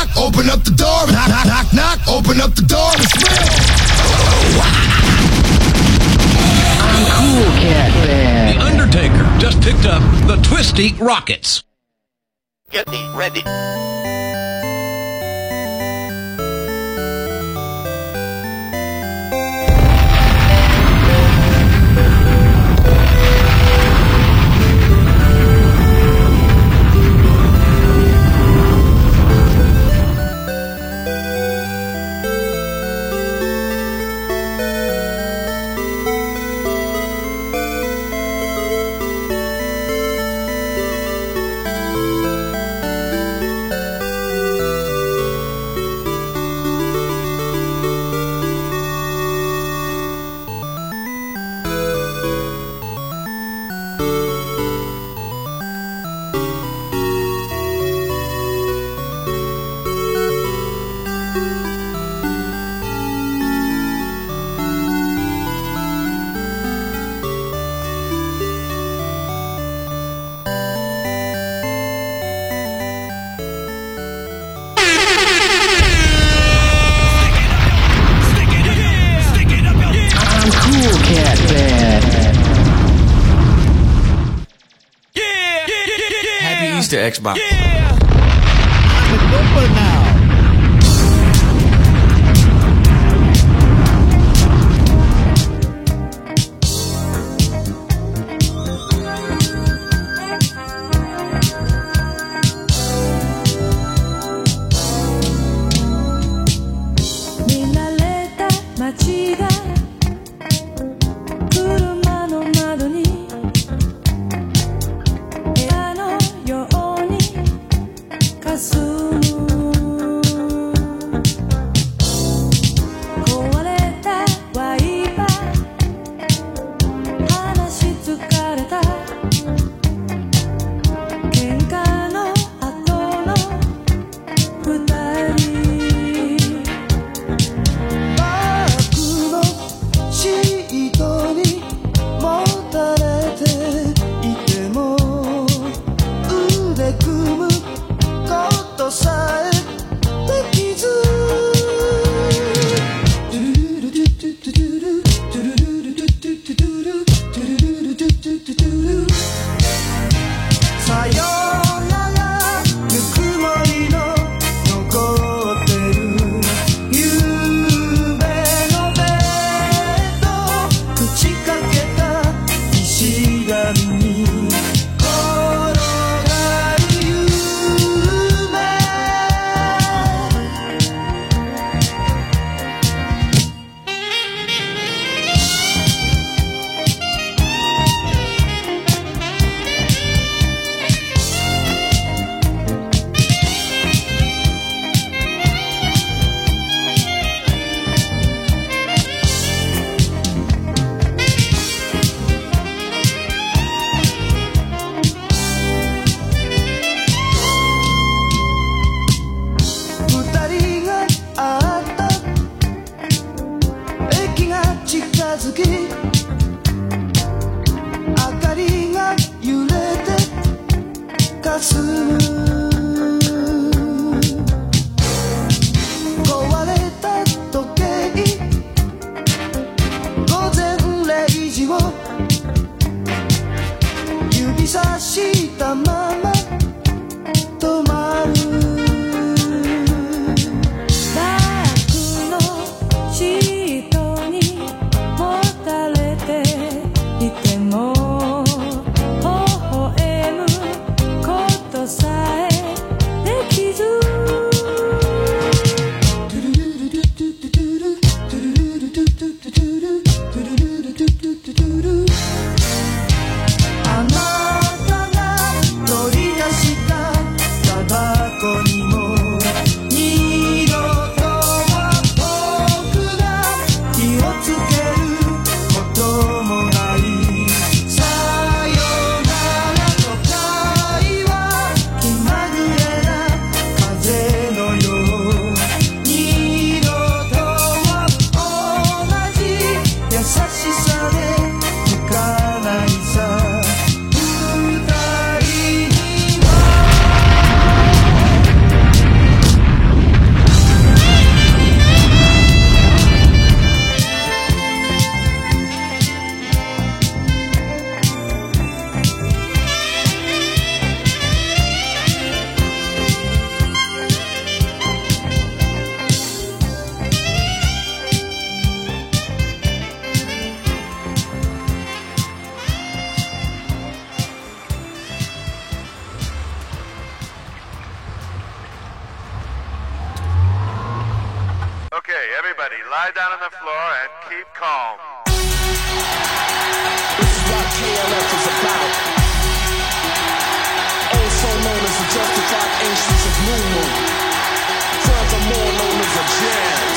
knock, open up the door. Knock, knock, knock, knock, open up the door. It's real. I'm Cool Cat Band. The Undertaker just picked up the Twisty Rockets. Get me ready. To Xbox. Yeah! I'm a number now. everybody, lie down on the floor and keep calm. This is what KLF is about. Also known as the justified ancients of Blue Moon. Furthermore known as a jazz.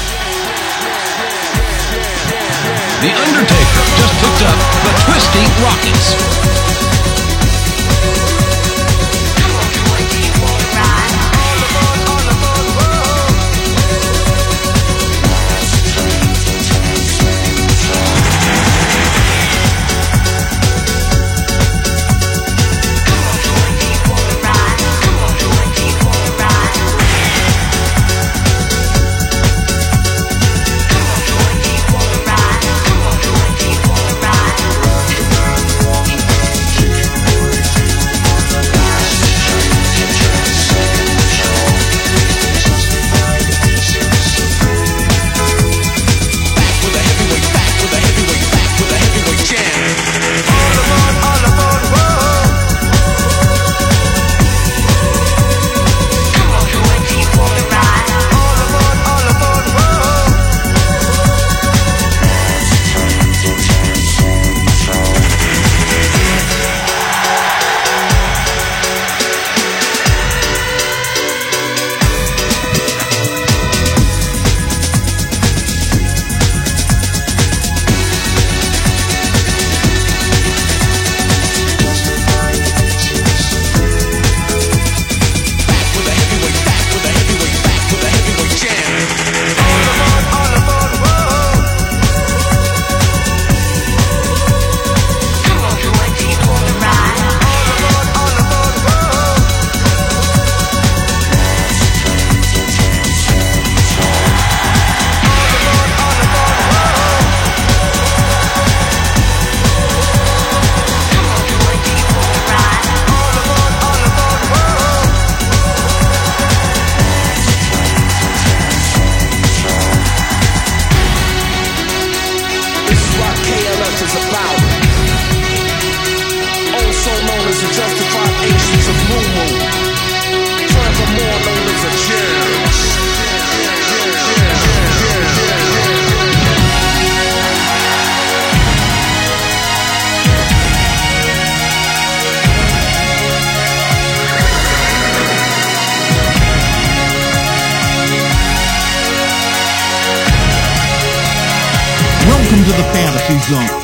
The Undertaker just picked up the Twisty Rockets. Welcome to the Fantasy Zone.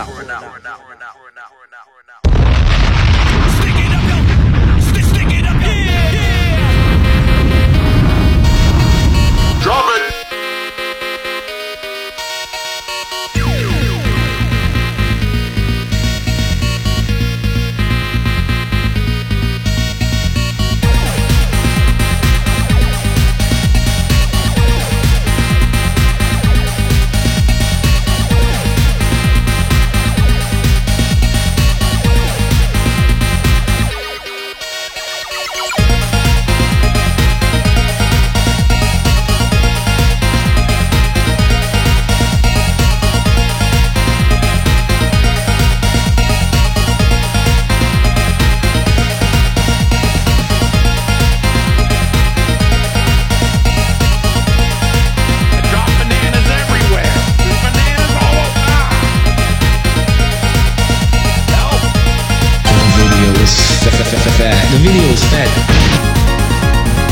Drop it. The video is fat.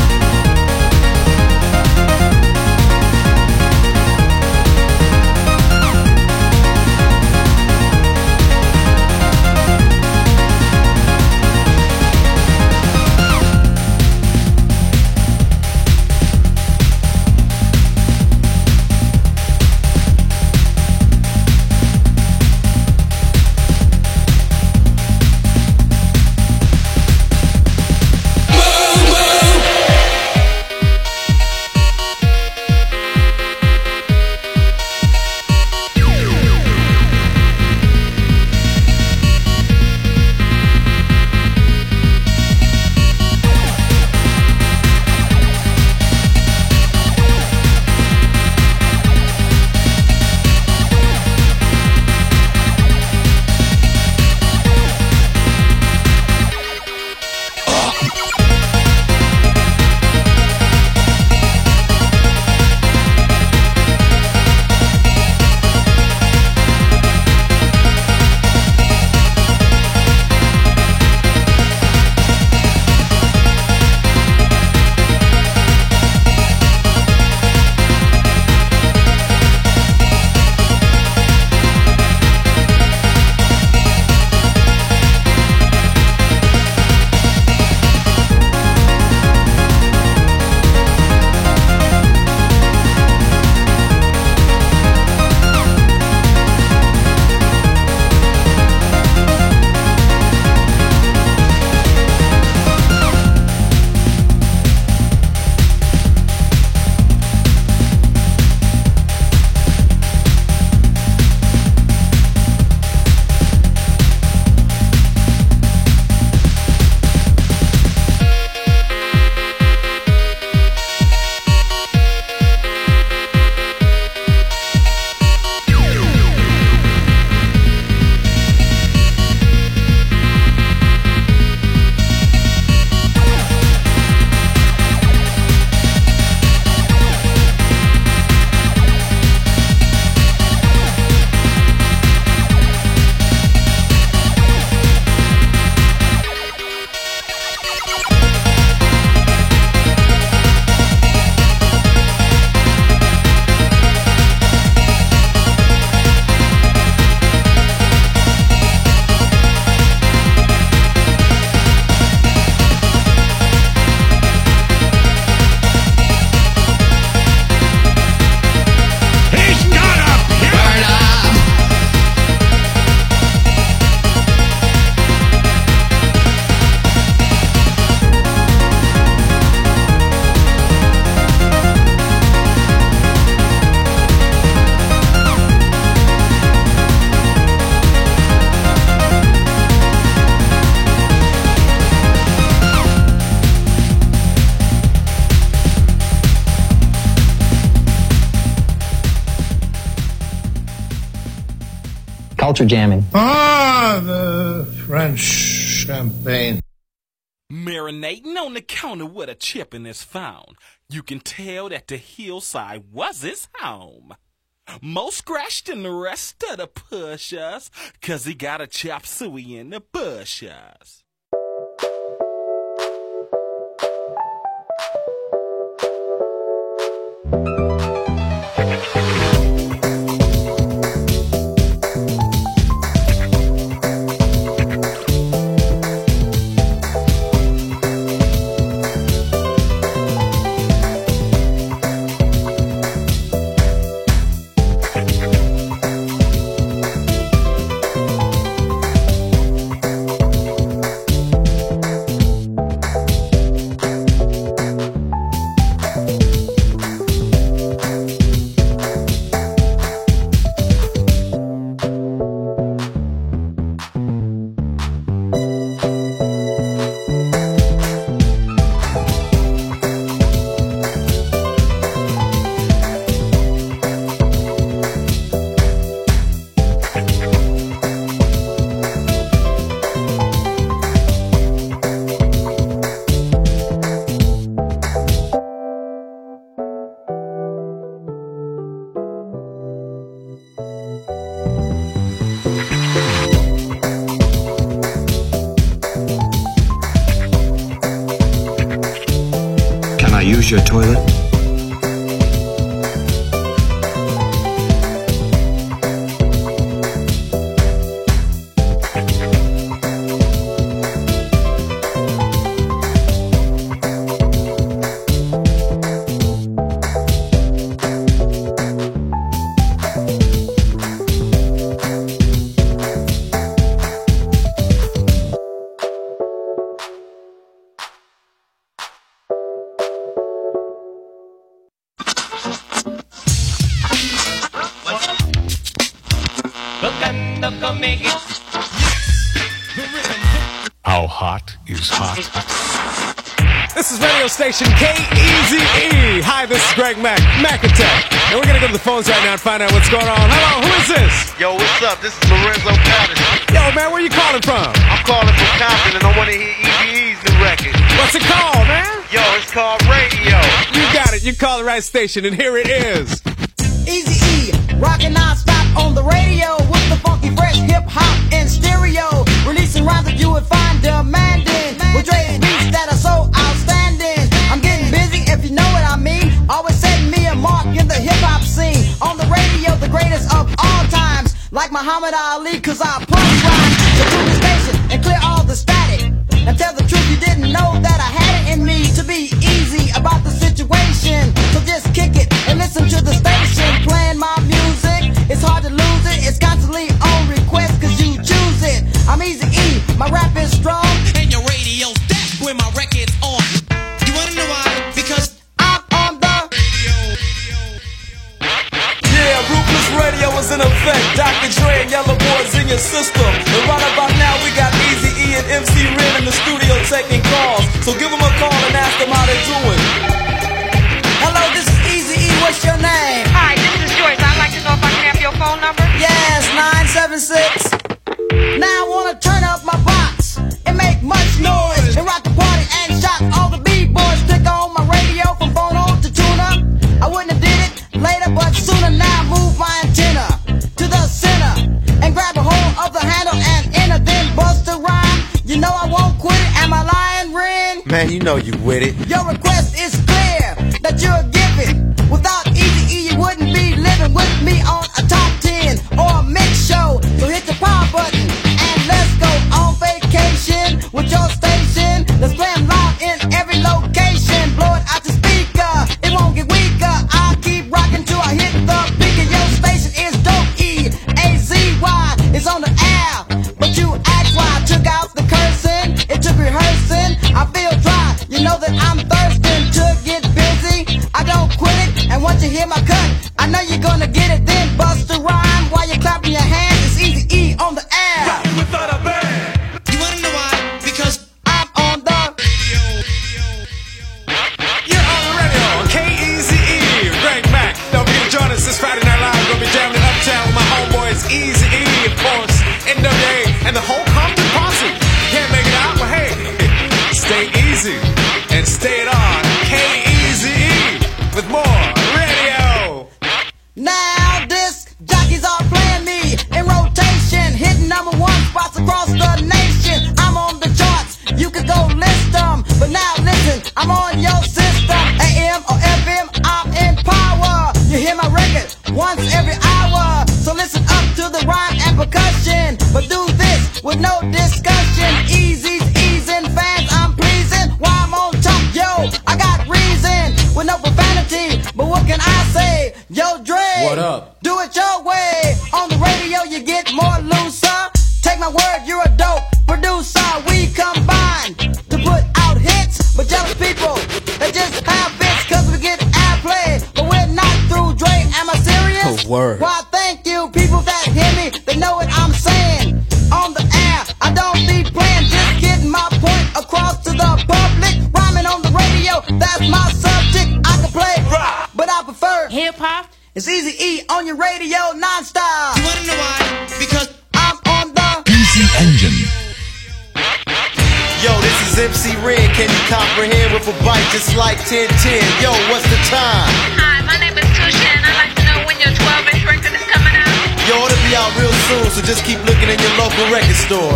Culture jamming. Ah, the French champagne. Marinating on the counter with a chippin' is found. You can tell that the hillside was his home. More scratched than the rest of the pushers, 'cause he got a chop suey in the bushes. use your toilet? How hot is hot? This is radio station KEZE. Hi, this is Greg McAtech. And we're going to go to the phones right now and find out what's going on. Hello, who is this? Yo, what's up? This is Lorenzo Patterson. Yo, man, where you calling from? I'm calling from Compton and I want to hear EVE's new record. What's it called, man? Yo, it's called Radio. You got it. You call the right station, and here it is. Easy E, rockin' non-stop on the radio with the funky, fresh hip-hop and stereo. Releasing rhymes that you would find demanding with Dre's beats that are so outstanding. I'm getting busy if you know what I mean. Always setting me a mark in the hip-hop scene. On the radio, the greatest of all times. Like Muhammad Ali, cause I punch rhymes. So tune the station and clear all the static. And tell the truth, you didn't know that I had it in me to be easy about the situation. So just kick it and listen to the station playing my music. It's hard to lose it, it's constantly on request cause you choose it. I'm Easy E, my rap is strong. And your radio's that's when my record's on. You wanna know why? Because I'm on the Yeah, Ruthless Radio is in effect. Dr. Dre and Yellow Boys in your system. And right about now we got Easy E and MC Ren in the studio taking calls. So give them a call and ask them how they're doing. Hello, this is Easy E, what's your name? Hi, this is Joyce. I'd like to know if I can have your phone number. Yes, 976. Now I wanna turn up my box and make much noise and rock the party and shock all the B-boys. Click on my radio from phone on to tune up. I wouldn't have did it later, but sooner. Now move my antenna to the center and grab a hold of the handle and enter, then bust a rhyme. You know I won't quit it. Am I lying, Ren? Man, you know you with it. Your request is clear that you're giving. Without Easy E, you wouldn't be living with me on a top 10 or a mix show. So hit the power button and let's go on vacation with your station. Let's play 'em live in every location. Blow it out the speaker, it won't get weaker. I'll keep rocking till I hit the beacon. Your station is dope E-A-Z-Y. It's on the air, but you ask why I took out the cursing. It took rehearsing. I feel dry, you know that I'm thirsting to get busy. I don't quit it, and once you hear my cut, I know you're gonna get it. Then bust a rhyme while you're clapping your hands. It's Easy E on the air. Rockin' without a band. you wanna know why? Because I'm on the You're on the radio on KEZE. Greg Mac. Don't forget to join us this Friday Night Live. We're gonna be jamming in Uptown with my homeboys Easy E, of course, NWA, and the whole Compton posse. Can't make it out, but hey, stay easy and stay it on KEZE with more radio. now disc jockeys are playing me in rotation, hitting #1 spots across the nation. I'm on the charts, you could go list them, but now listen, I'm on your system. AM or FM, I'm in power. You hear my record once every hour, so listen up to the rhyme and percussion, but do this with no discussion. Easy's easing, fans I'm pleasing. Why I'm on top, yo, I got reason with no profanity, but what can I say? Yo, Dre, What up? do it your way. On the radio you get more looser. Take my word, you're a dope producer. We combine to put out hits, but jealous people, they just have bits cause we get airplay, but we're not through. Dre, am I serious? Oh, word. Why, thank you, people that hear me, they know what I'm saying. On the air, I don't need playing, just getting my point across to the public. Rhyming on the radio, that's my subject. I can play rock, but I prefer Hip-hop? it's Easy E on your radio non-stop. you wanna know why? Because I'm on the Easy Engine. Yo, this is MC Ren. Can you comprehend with a bite just like 1010? Yo, what's the time? Hi, my name is Tusha, and I'd like to know when your 12-inch record is coming out. Yo, it'll be out real soon, so just keep looking in your local record store.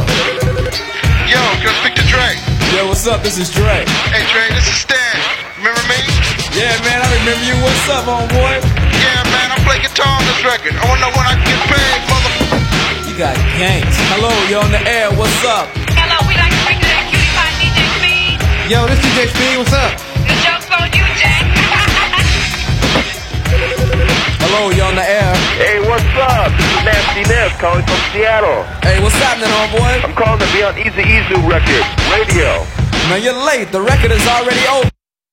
Yo, can I speak to Dre? Yo, what's up? This is Dre. Hey, Dre, this is Stan. Remember me? Yeah, man, I remember you. What's up, homeboy? Yeah, man, I play guitar on this record. I wanna know when I can get paid, motherfucker. You got gangs. Hello, you're on the air. What's up? Hello, we like to speak to that cutie pie DJ Speed. Yo, this DJ Speed, what's up? The joke's on you, Jack. Hello, you're on the air. Hey, what's up? This is Nasty Ness calling from Seattle. Hey, what's happening, homeboy? I'm calling to be on Easy E's new record, Radio. Man, you're late. The record is already over.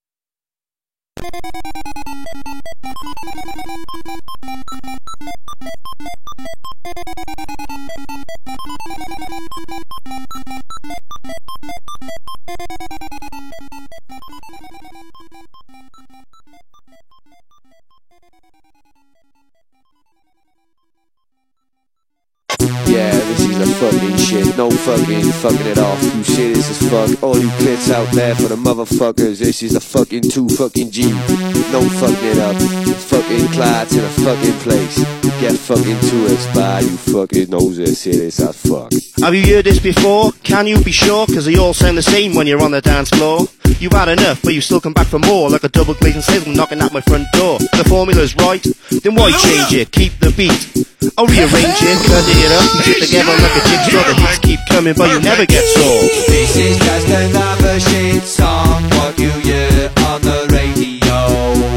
Yeah, this is the fucking shit. No fucking it off. You serious as fuck. All you kids out there for the motherfuckers. This is the fucking 2 fucking G. No fucking it up. Fucking clads in a fucking place. Get fucking to us by you fucking noses. Serious as fuck. Have you heard this before? Can you be sure? Cause they all sound the same when you're on the dance floor. You've had enough, but you still come back for more. Like a double glazing salesman knocking at my front door. The formula's right, then why change it? Keep the beat. I'll rearrange it, cut it up, and put together like a jigsaw. The hits keep coming, but you never get sore. This is just another shit song. What you hear on the radio.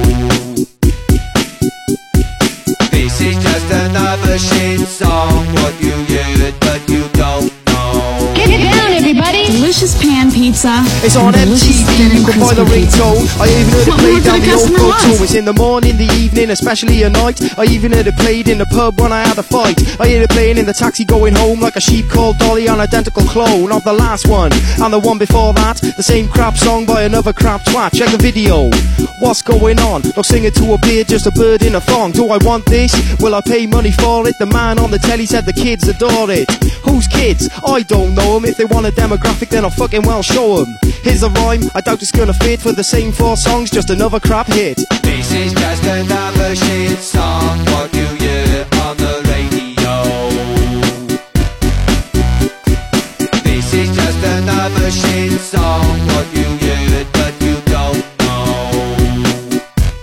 This is just another shit song. What you hear, but you don't know. Get it down, everybody! Delicious pan pizza. It's on MTV, you can buy the ringtone. I even heard it played down the old photo. It's in the morning, the evening, especially at night. I even heard it played in the pub when I had a fight. I heard it playing in the taxi going home like a sheep called Dolly, an identical clone of the last one. And the one before that, the same crap song by another crap twat. Check the video. What's going on? Don't sing it to a beard, just a bird in a thong. Do I want this? Will I pay money for it? The man on the telly said the kids adore it. Whose kids? I don't know them. If they want a demographic, then I'll fucking well show them. Here's a rhyme, I doubt it's gonna fit for the same 4 songs, just another crap hit. This is just another shit song. What you hear on the radio. This is just another shit song. What you hear, but you don't know.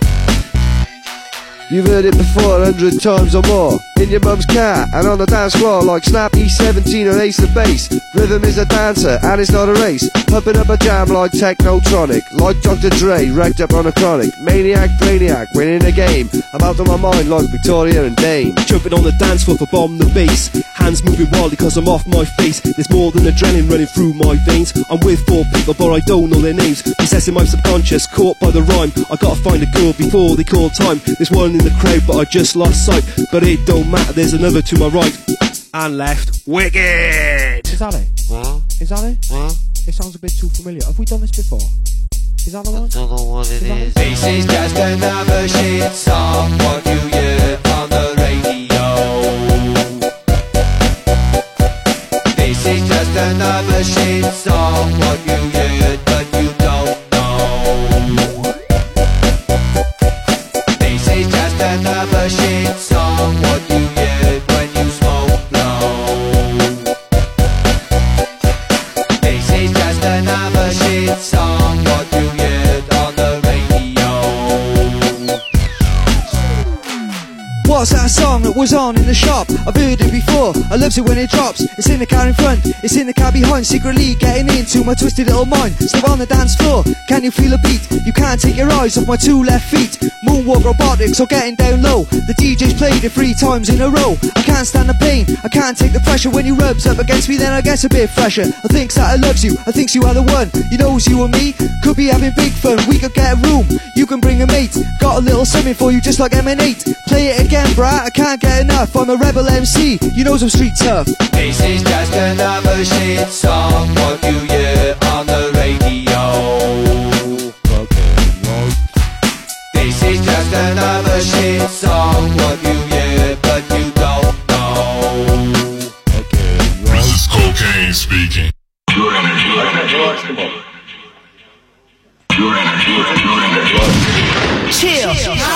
You've heard it before 100 times or more. In your mum's car and on the dance floor like Snap E17 or Ace of Base. Rhythm is a dancer and it's not a race. Pumping up a jam like Technotronic. Like Dr. Dre, wrecked up on a chronic. Maniac, brainiac, winning a game. I'm out of my mind like Victoria and Dane. Jumping on the dance floor for bomb the bass. Hands moving wildly cause I'm off my face. There's more than adrenaline running through my veins. I'm with 4 people but I don't know their names. Possessing my subconscious, caught by the rhyme. I gotta find a girl before they call time. There's one in the crowd but I just lost sight. But it don't matter, there's another to my right and left. Wicked! Is that it? Is that it? It sounds a bit too familiar. Have we done this before? Is that the one? I don't know what it is. This is just another shit song. What you hear on the radio. This is just another shit song. What you hear, but you don't know. This is just another shit song. What you hear when you smoke blow. This is just another shit song. What you hear on the radio. What's that song that was on in the shop? I've heard it before, I love it when it drops. It's in the car in front, it's in the car behind. Secretly getting into my twisted little mind. Still on the dance floor, can you feel a beat? You can't take your eyes off my 2 left feet. Moonwalk robotics or getting down low. The DJ's played it 3 times in a row. I can't stand the pain, I can't take the pressure. When he rubs up against me then I get a bit fresher. I thinks that I loves you, I thinks you are the one. You knows you and me, could be having big fun. We could get a room, you can bring a mate. Got a little something for you just like M&8. Play it again brat, I can't get enough. I'm a rebel MC, you knows I'm street tough. This is just another shit song. What you hear on the radio. This is just another shit song. What you hear, but you don't know. This is Cocaine speaking. Pure energy. Pure energy. Chill.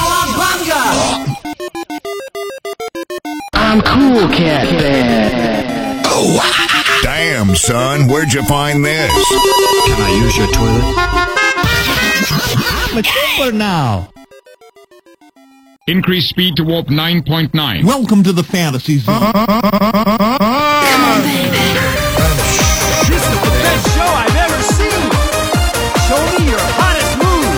I'm Cool Cat Band. Oh, damn, son, where'd you find this? Can I use your toilet? I'm a trooper now. Increase speed to warp 9.9. Welcome to the fantasy zone. This is the best show I've ever seen. Show me your hottest move.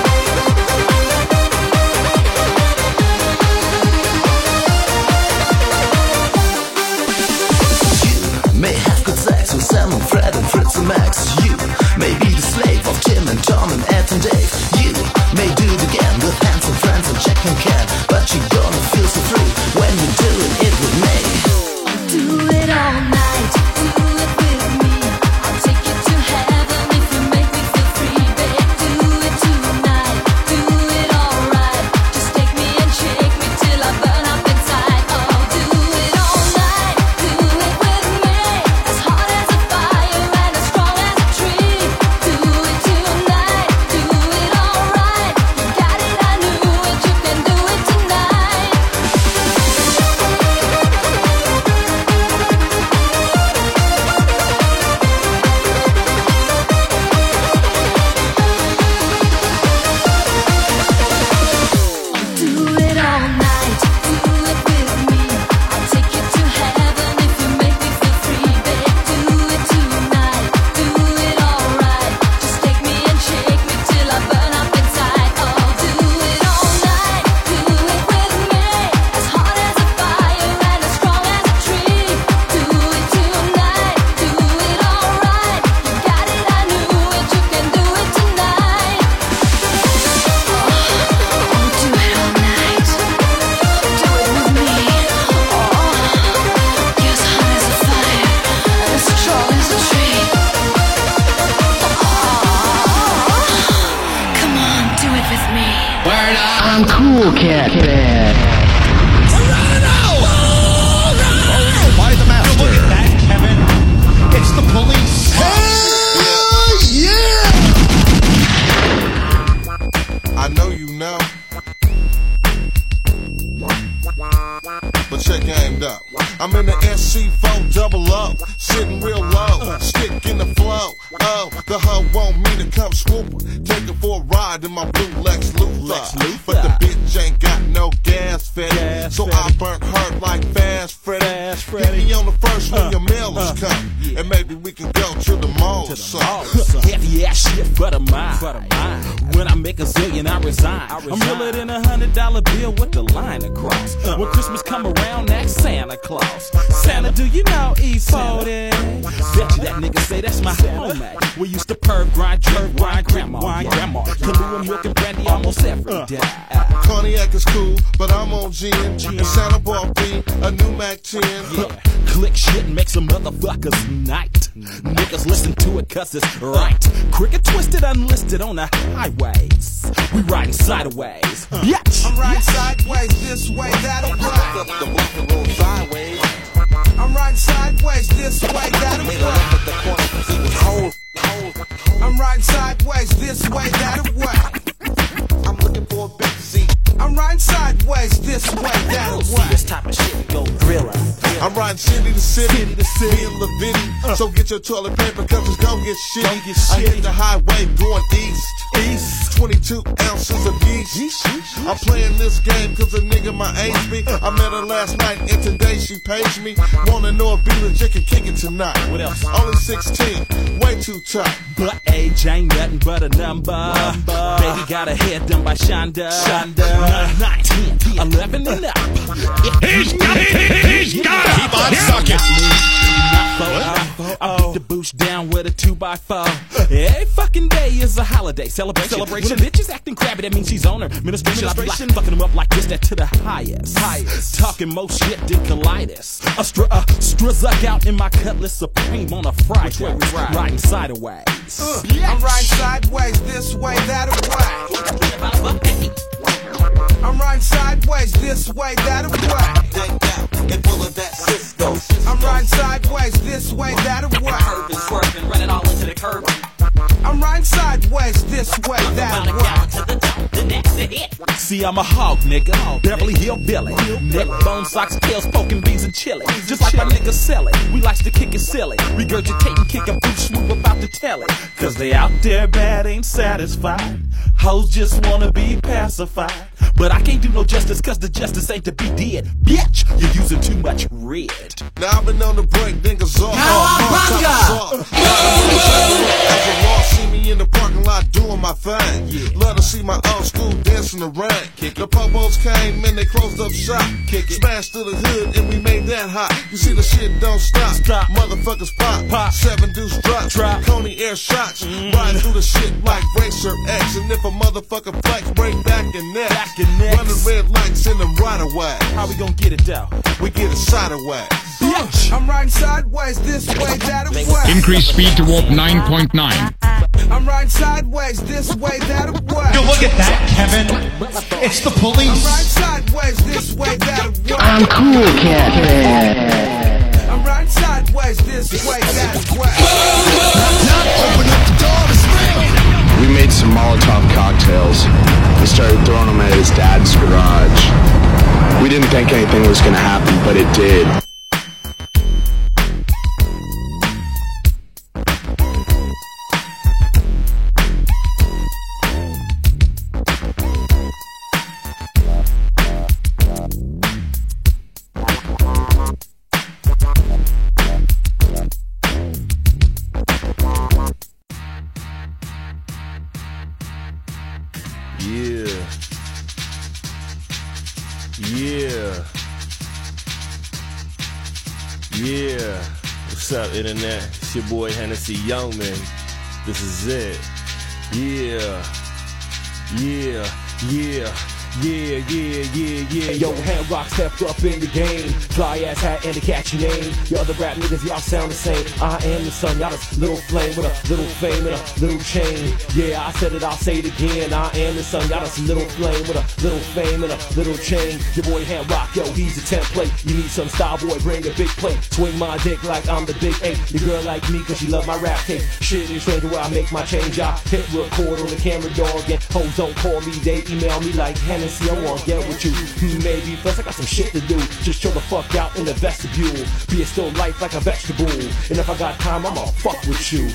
You may have good sex with Sam and Fred and Fritz and Max. You may be the slave of Tim and Tom and Ed and Dave. You may do it again with handsome friends and Jack and Ken. But you're gonna feel so free when you're doing it with me. Do it all night, do it with me. I'll take you to heaven if you make me feel free, babe. Do it tonight, do it alright. Just take me and shake me till I burn up inside. Oh, do it all night, do it with me. As hot as a fire and as strong as a tree. Do it tonight, do it alright. You got it, I knew it, you can do it tonight. Do it all night, do it with me. I'll take you to heaven if you make me feel free, babe. Do it tonight, do it alright. Just take me and shake me till I burn up inside. Oh, do it all night, do it with me. As hot as a fire and as strong as a tree. Do it tonight, do it alright. You got it, I knew it, you can do it tonight. Do it all night. Do it with me. Oh, you're as hot as a fire, as strong as a tree. Come on, do it with me. I'm Cool Cat. By the master. Look at that, Kevin. It's the police. I know you know. But check your aim up. I'm in the SC4 double O, sitting real low, stick in the flow. Oh, the hoe want me to come swoop her, take her for a ride in my blue Lex Luthor. But the bitch ain't got no gas fed, so I burnt her like Fast Freddy. Hit me on the first when your mail is come, and maybe we can go to the mall or something. Heavy ass shit for the mind. When I make a zillion, I resign. I'm realer than $100 bill with the line across. When Christmas come around, ask Santa Claus. Santa, do you know E40? Bet you that nigga say that's my homie. We used to perv, grind, drink, wine, grandma. Kahlua, milk, and brandy almost every day. Cognac is cool, but I'm on gin. And Santa bought me a new Mac 10. Click shit and make some motherfuckers night. Niggas listen to it cause it's right. Cricket twisted, unlisted on the highways. We riding sideways. Bitch. I'm riding sideways, this way, that'll right. Up the road sideways. I'm riding sideways, this way, that'll right. I'm riding sideways, this way, that'll right. I'm looking for a big seat. I'm riding sideways, this way, that'll See right. this type of shit, go thriller. I'm riding city to city, me and LaVitty. So get your toilet paper, cause it's gon' get shitty. I hit the highway going east. 22 ounces of yeast. I'm playing this game cause a nigga my age be. I met her last night and today she paged me. Wanna know if Be Legit can kick it tonight. What else? Only 16, way too tough. But age ain't nothing but a number. Baby got her hair done by Shonda. 19, 11 and up. He's got it! Keep on sucking! I beat the boost down with a 2x4. Every fucking day is a holiday celebration. When a bitch is acting crabby, that means she's on her ministration. I be like fucking them up like this, that to the highest. Talking more shit than colitis. A struzzuk out in my Cutlass Supreme on a Friday. Riding sideways. I'm riding sideways, this way, that'll right. I'm riding sideways, this way, that'll right. And full of that Cisco. I'm riding sideways, this way, that'll right. Curve and swerving, running all into the curb. I'm riding sideways, this way, that'll right. See, I'm a hog, nigga. Beverly Hill Billy. Neck bone socks, tails, poking beans and chili. Just like my niggas sell it. We likes to kick it silly. Regurgitate and kick a boot swoop about to tell it. Cause they out there bad, ain't satisfied. Hoes just wanna be pacified. But I can't do no justice, cause the justice ain't to be did. Bitch, you're using too much red. Now I've been on the break, niggas off. As the law see me in the parking lot doing my thing. Love to see my old school dancing the rain. The popos came and they closed up shop. Smashed to the hood and we made that hot. You see the shit don't stop. Motherfuckers pop. 7 deuce drop. Coney air shots. Riding through the shit like Racer X. And if a motherfucker flex, break back and neck. Running red lights in the right of way. How we gon' get it down? We get it sideways. I'm riding sideways this way, that way. Increase speed to warp 9.9. I'm riding sideways this way, that way. Yo, look at that, Kevin. It's the police. I'm riding sideways this way, that way. I'm cool, cat. I'm riding sideways this way, that way. Open up the door to spring. We made some Molotov cocktails and started throwing them at his dad's garage. We didn't think anything was gonna happen, but it did. Yeah, what's up, internet? It's your boy Hennessy Youngman. This is it. Yeah. Yo, Hand Rock stepped up in the game. Fly ass hat and a catchy name. The other rap niggas, y'all sound the same. I am the sun, y'all just little flame with a little fame and a little chain. Yeah, I said it, I'll say it again. I am the sun, y'all just little flame with a little fame and a little chain. Your boy Hand Rock, yo, he's a template. You need some style, boy, bring a big plate. Swing my dick like I'm the big 8. Your girl like me cause she love my rap tape. Shit is stranger where I make my change. I hit record on the camera, dog. And hoes don't call me, they email me like Hennessy. I wanna get with you, maybe, plus I got some shit to do. Just chill the fuck out in the vestibule. Be a still life like a vegetable. And if I got time, I'ma fuck with you.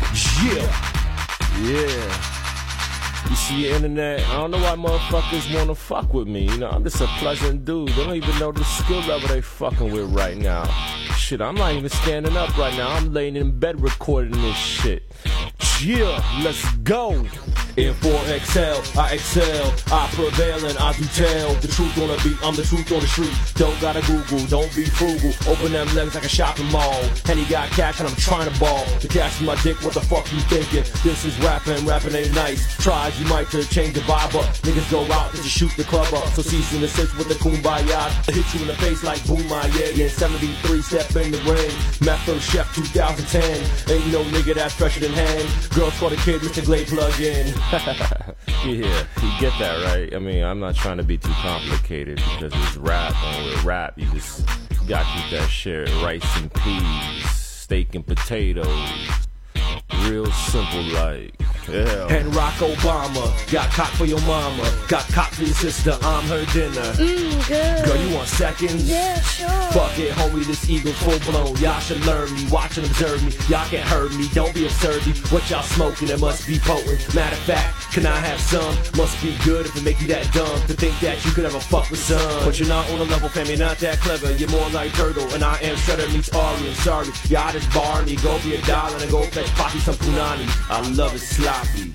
Yeah. You see, internet, I don't know why motherfuckers wanna fuck with me. You know, I'm just a pleasant dude. They don't even know the skill level they fucking with right now. Shit, I'm not even standing up right now. I'm laying in bed recording this shit. Yeah, let's go. In 4XL, I excel, I prevail and I do tell the truth on the beat, I'm the truth on the street. Don't gotta Google, don't be frugal. Open them legs like a shopping mall. And he got cash and I'm trying to ball. The cash in my dick, what the fuck you thinking? This is rapping ain't nice. Tries you might to change the vibe up. Niggas go out to shoot the club up. So cease and desist with the kumbaya. I hit you in the face like boom my yeah. In 73, step in the ring. Method Chef 2010. Ain't no nigga that's fresher than hand. Girls call the kid Mr. Glade plug in. Yeah, you get that, right? I mean, I'm not trying to be too complicated because it's rap, and with rap, you just gotta keep that shit rice and peas, steak and potatoes, real simple like. Yeah. And Rock Obama, got cock for your mama, got cock for your sister, I'm her dinner. Good. Girl, you want seconds? Yeah, sure. Fuck it, homie, this eagle's full blown. Y'all should learn me, watch and observe me. Y'all can't hurt me, don't be absurd. What y'all smoking, it must be potent. Matter of fact, can I have some? Must be good if it make you that dumb to think that you could ever fuck with some. But you're not on a level, fam, you're not that clever. You're more like Turtle, and I am Shredder meets Ari. I'm sorry, y'all just bar me. Go be a dollar and go fetch Poppy some punani. I love it sloppy.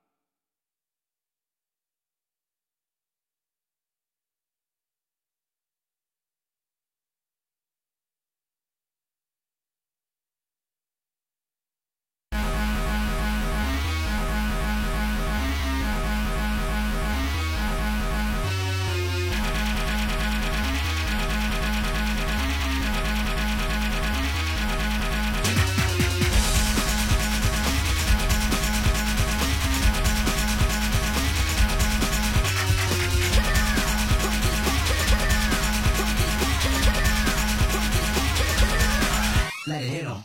Let it hit 'em.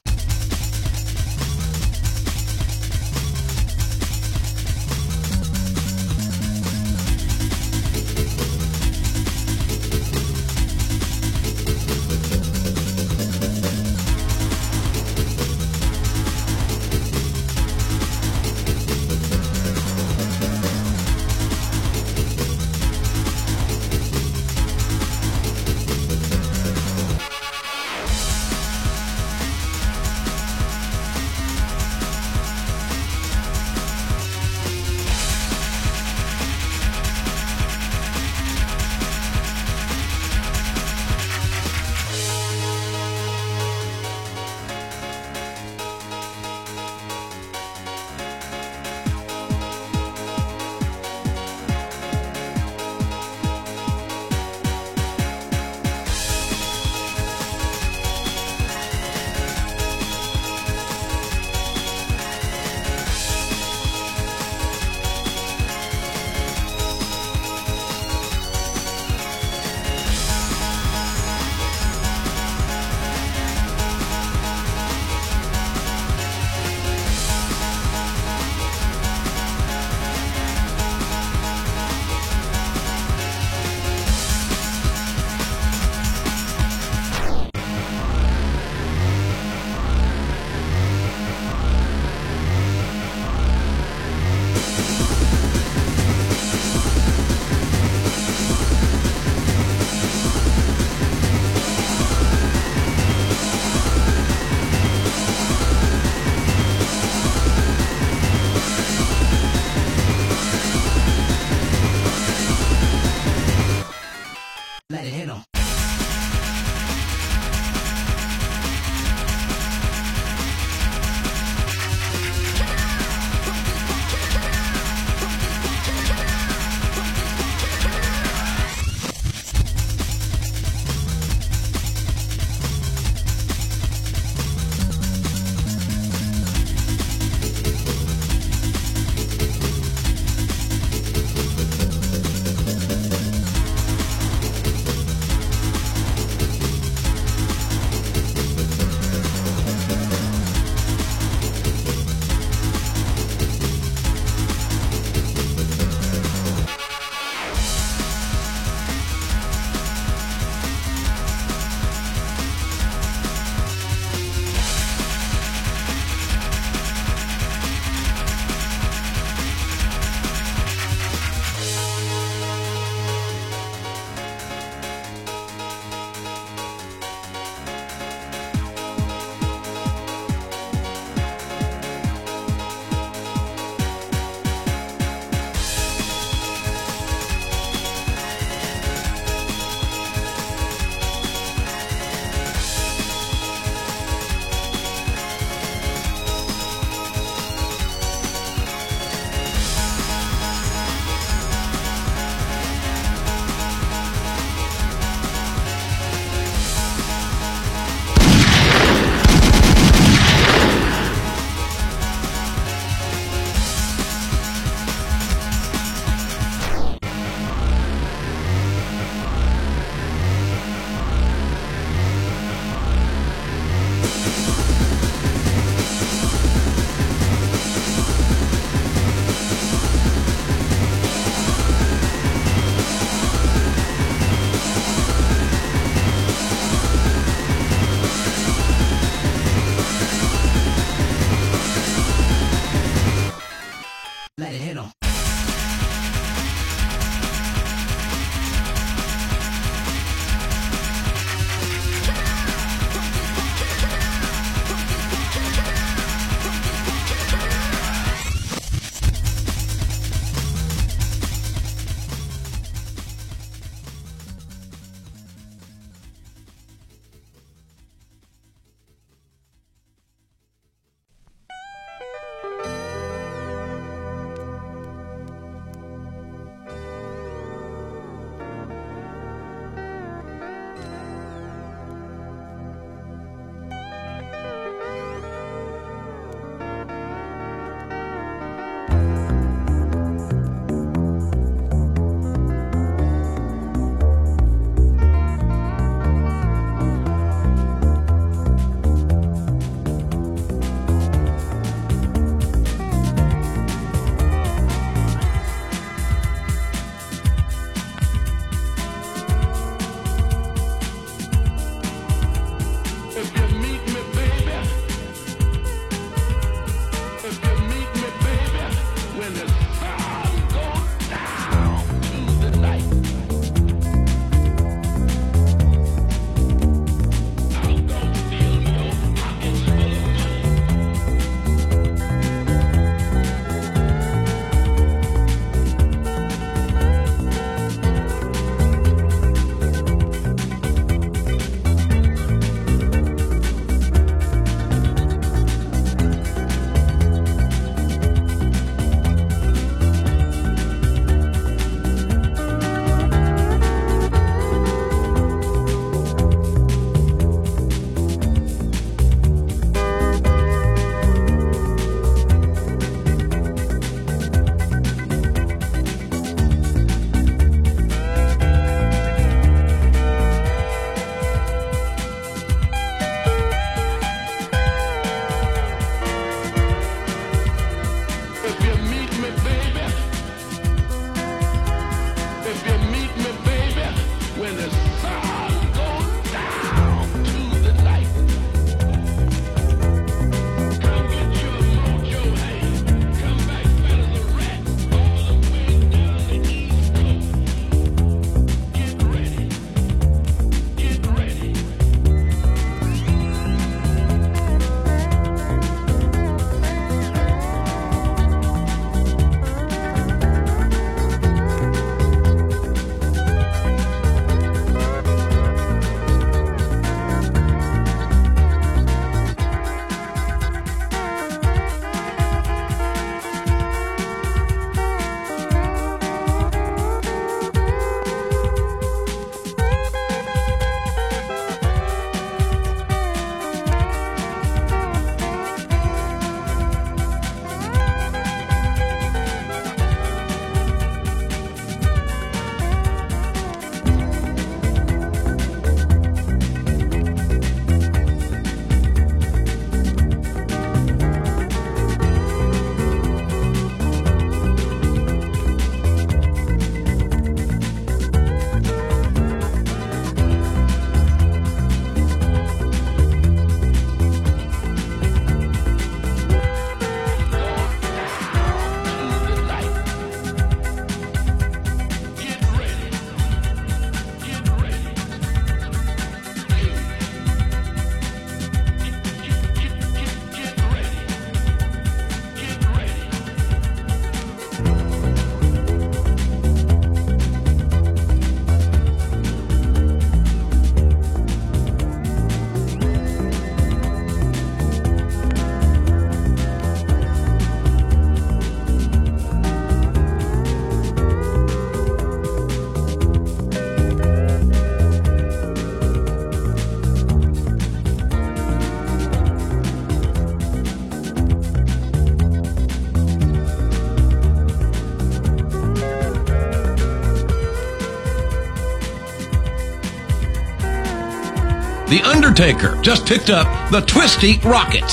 The Undertaker just picked up the Twisty Rockets.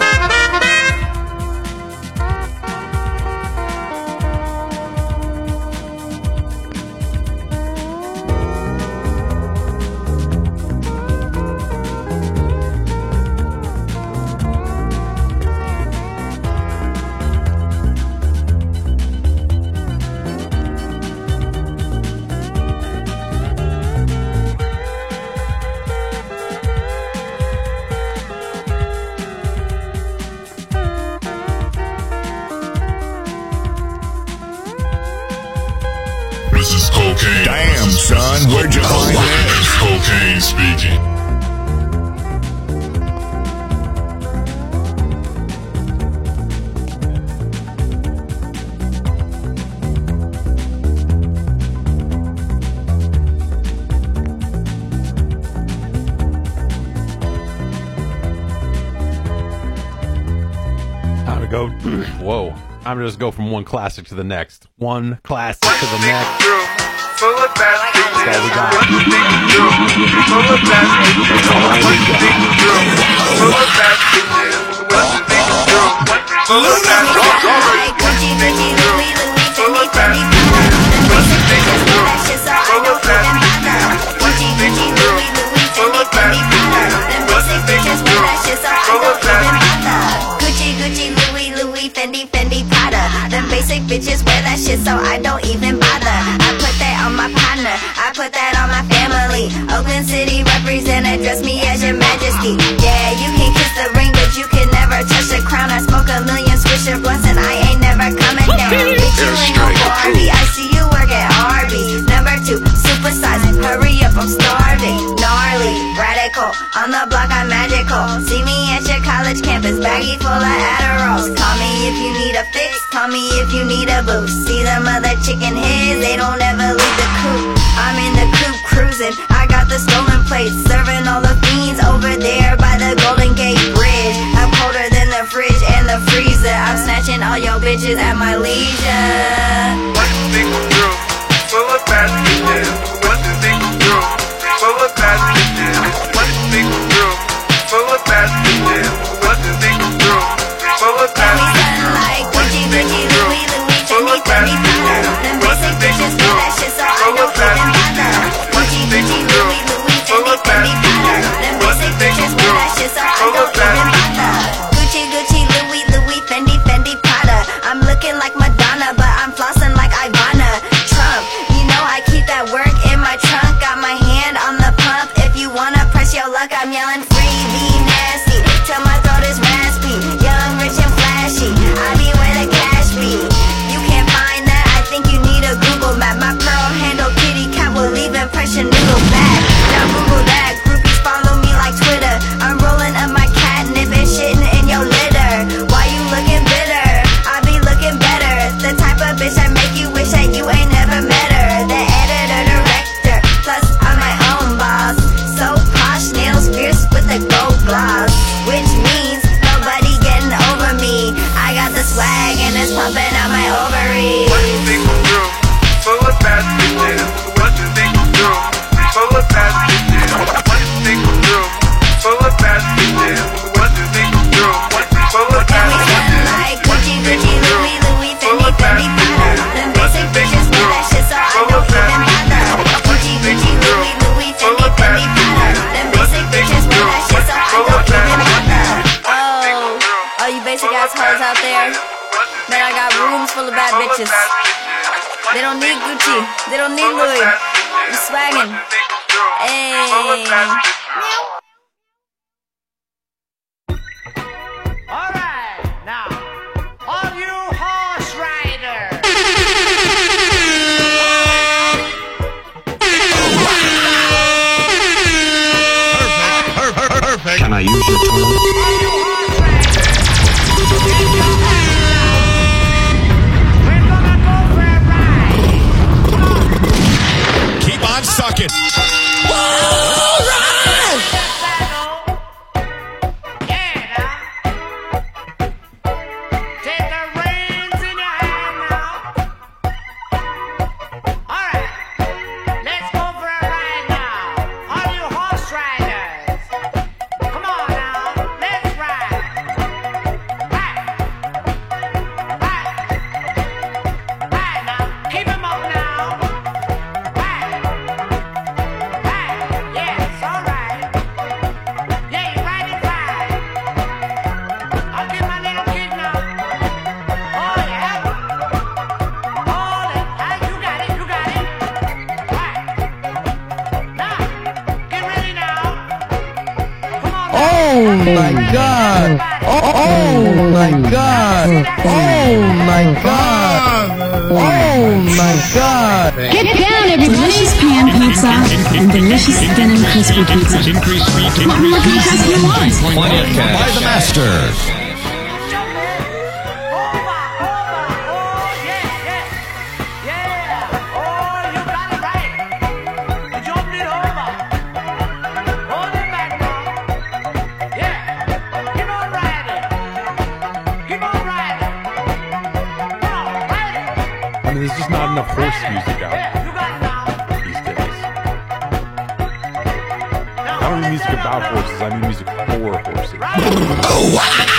This is cocaine. Damn, son, where'd you find this? Cocaine speaking. How to go? Whoa. I'm gonna just go from one classic to the next. One classic to the next. That's all we got. Fendi, Fendi, Prada. Them basic bitches wear that shit, so I don't even bother. I put that on my partner, I put that on my family. Oakland City represent, address me as your majesty. Yeah, you can kiss the ring, but you can never touch the crown. I smoke a million swisher blunts and I ain't never coming down. Bitch, you ain't no Barbie, I see you work at Arby's. Number 2, supersize, hurry up, I'm starving. Gnarly, radical, on the block I'm magical. See me at your college campus, baggy full of Adderalls. Call me if you need a fix, call me if you need a boost. See them other chicken heads, they don't ever leave the coop. I'm in the coop cruising, I got the stolen plates, serving all the fiends over there by the Golden Gate Bridge. I'm colder than the fridge and the freezer, I'm snatching all your bitches at my leisure. What you think will do? Full of bad bitches. What you think will do? Full of bad bitches. What you think will do? Full of bad bitches. What you think will do? Full of bad bitches. Like Gucci, Gucci, Louis, Louis, Fendi, Fendi, Prada. Them basic bitches wear that shit, so I don't even bother. Gucci, Gucci, Louis, Louis, Fendi, Fendi, Prada. Them basic bitches wear that shit, so I don't even bother. Gucci, Gucci, Louis, Louis, Fendi, Fendi, Prada. I'm looking like Madonna, but I'm flossing like Ivana Trump. You know I keep that work in my trunk, got my hand on the pump. If you wanna press your luck, I'm yelling free, be nasty, till my throat is raspy. Young, rich and flashy, I be where the cash be. You can't find that, I think you need a Google map. My pearl handle kitty cat will leave impression niggle back. Now Google that, groupies follow me like Twitter. I'm rolling up my catnip and shitting in your litter. Why you looking bitter? I be looking better. The type of bitch that make you wish that you ain't never met her. The editor, director, plus I'm my own boss. So posh, nails fierce with a gold gloss, which means nobody getting over me. I got the swag and it's pumping out my ovaries. What you think will do? Full of bad bitches. What you think will do? Full of bad bitches. What you think will do? Full of bad bitches. What you think will do? Full of bad bitches. Like Gucci, Gucci, Louis, Louis, Fendi, Fendi, Prada. Them basic bitches wear that shit, so I don't even bother. Gucci, Gucci, Louis, Louis, Fendi, Fendi, Prada. Them basic bitches wear that shit, so I don't even bother. Oh, all you basic ass hoes out there, man, I got rooms full of bad bitches. They don't need Gucci, they don't need Louis. I'm swaggin'. Hey. Alright, now, all you horse riders. Perfect. Can I use your toilet? Keep on sucking. Take the reins in your hand now. Alright, let's go for a ride now. All you horse riders. my God! Oh my God! Oh my God! Oh my God! Get down, everybody! Delicious pan pizza and delicious denim crispy pizza. What more can the customer want? Plenty of cash. By the master. There's just not enough horse music out these days. I don't mean music about horses, I mean music for horses.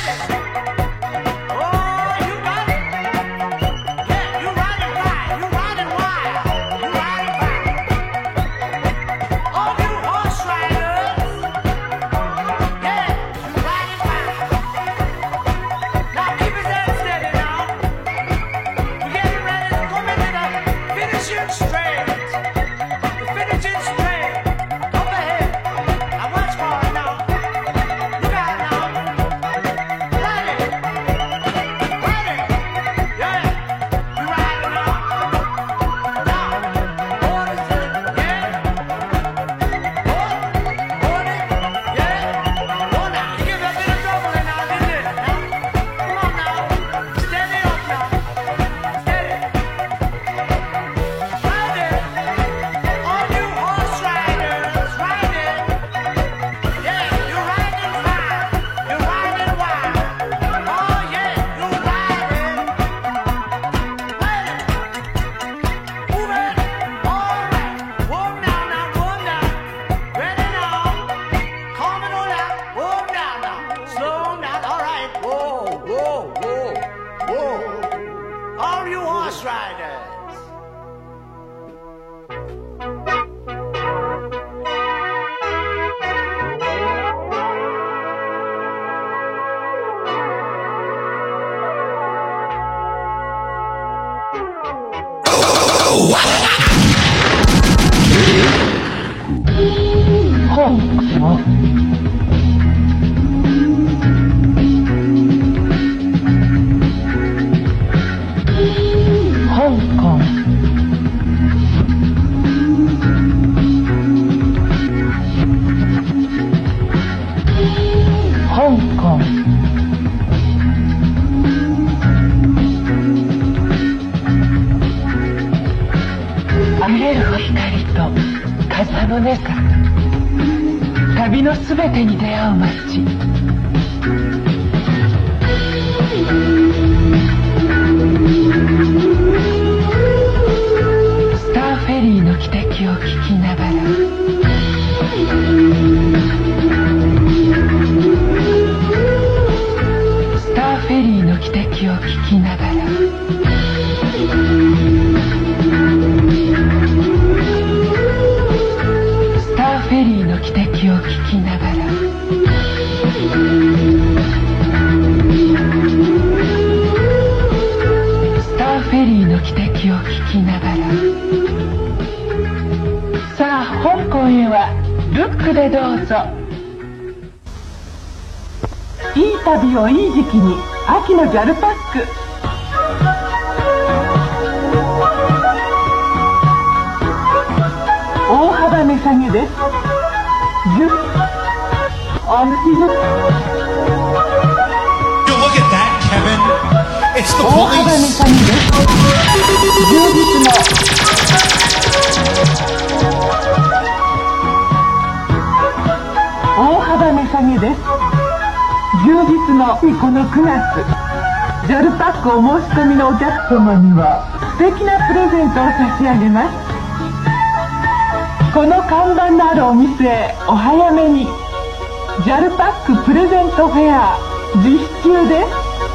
この看板のあるお店へお早めに。 JAL パックプレゼントフェア実施中です。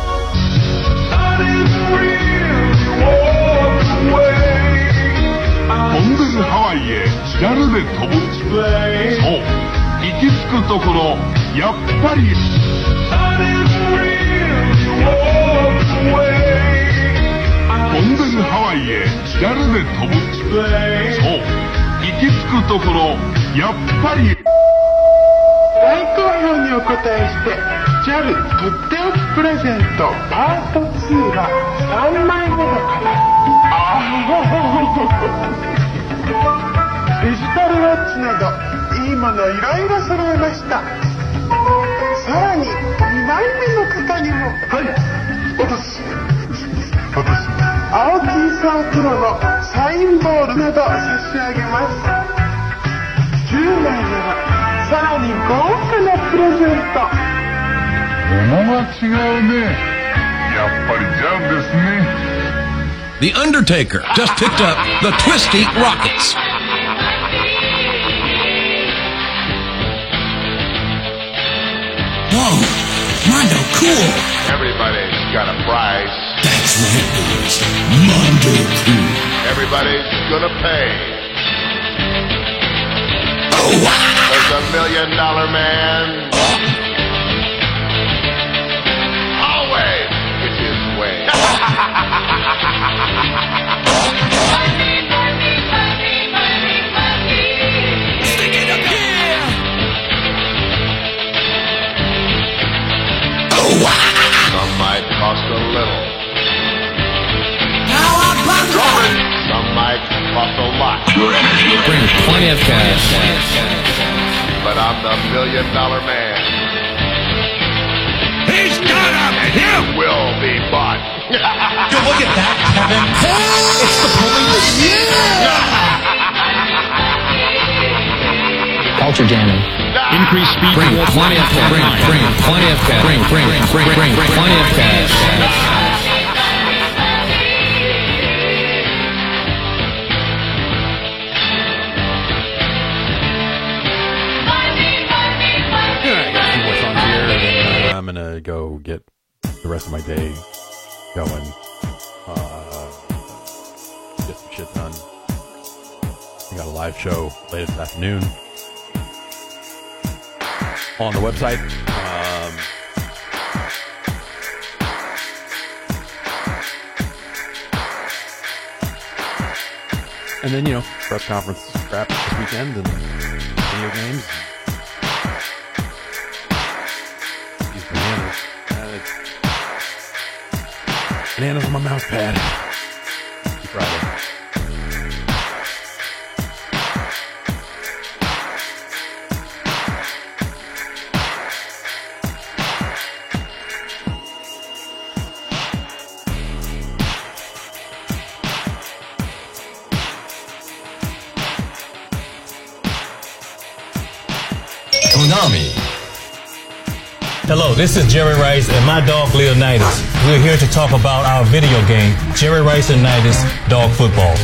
飛んでるハワイへ JAL で飛ぶ。そう行き着くところやっぱり飛んでるハワイへ JAL で飛ぶ。そう行き着くところやっぱり問にお答えして JAL とっておきプレゼントパート2が3枚目の方。デジタルウォッチなどいいものいろいろ揃えました。さらに2枚目の方にも、はい、私青木功プロのサインボールなど差し上げます。10枚ならさらに豪華なプレゼント。 物が違うね。やっぱりジャンですね。 The Undertaker just picked up the Twisty Rockets. Whoa, Mondo, cool. Everybody's got a price. That's right, boys. Mondo, cool. Everybody's gonna pay. Oh, wow. There's $1 million man. Always gets his way. Stick it up here. Oh, wow. Some might cost a little. Now I'm bumping. Some might cost a lot. Bring plenty of cash. But I'm the $1 million man. He's got him. You will be bought. Yo, look at that, Kevin. It's the police. Culture jamming. Increase speed. Bring plenty of cash. Bring plenty of cash. Bring plenty of cash. I'm gonna go get the rest of my day going. Get some shit done. We got a live show later this afternoon on the website. And then, press conference crap this weekend and video games. These bananas. Bananas on my mouse pad. Happy Friday. Konami. Hello, this is Jerry Rice and my dog Leonidas. We're here to talk about our video game, Jerry Rice and Nidus Dog Football.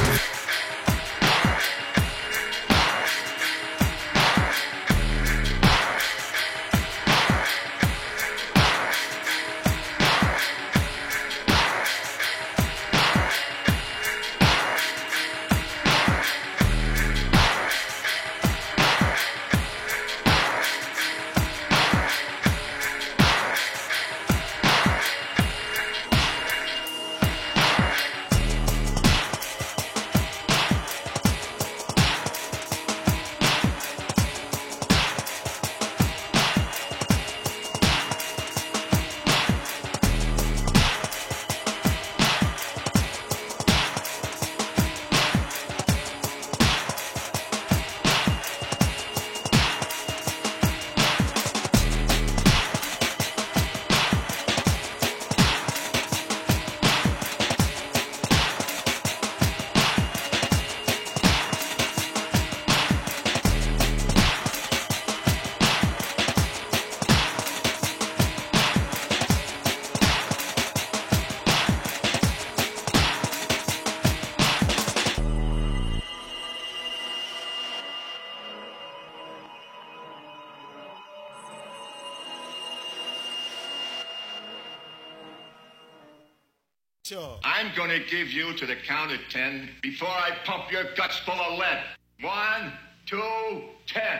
I'm gonna give you to the count of 10 before I pump your guts full of lead. 1, 2, 10.